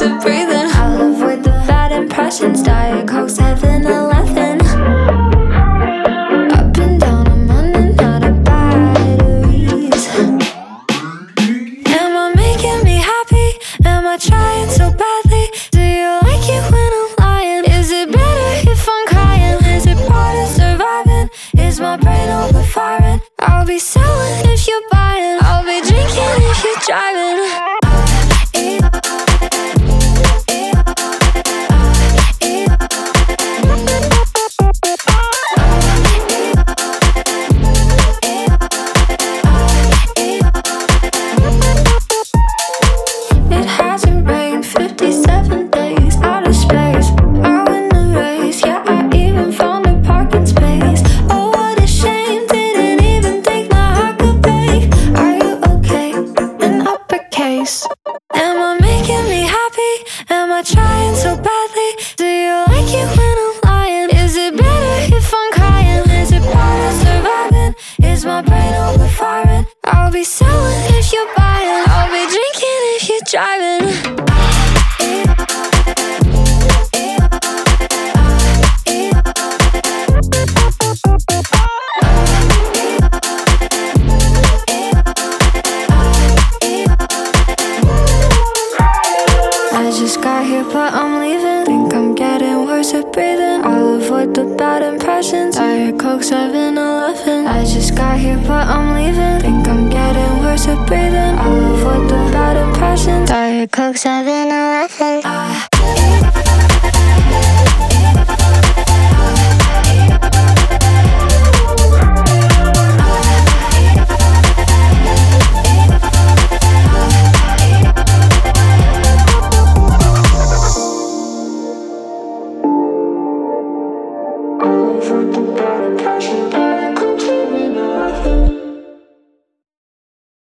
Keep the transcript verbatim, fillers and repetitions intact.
of breathing. I'll avoid the bad impressions. Diet Coke seven eleven. Up and down, I'm running out of batteries. Am I making me happy? Am I trying so badly? Do you like it when I'm lying? Is it better if I'm crying? Is it part of surviving? Is my brain overfiring? I'll be selling if you're buying. I'll be drinking if you're driving. It hasn't rained fifty-seven days out of space. I win the race, yeah, I even found a parking space. Oh, what a shame, didn't even think my heart could break. Are you okay? In uppercase. Am I making me happy? Am I trying so badly? Do you like it when I'm lying? Is it better if I'm crying? Is it part of surviving? Is my brain overfiring? I'll be selling if you're buying. I'll be drinking if you're driving. I just got here but I'm leaving. Think I'm getting worse at breathing. I'll avoid the bad impressions. Diet Coke seven eleven. I just got here but I'm leaving. Think I'm getting worse at breathing. I'll avoid the bad impressions. Diet Coke seven eleven. uh. I'll avoid the bad impressions.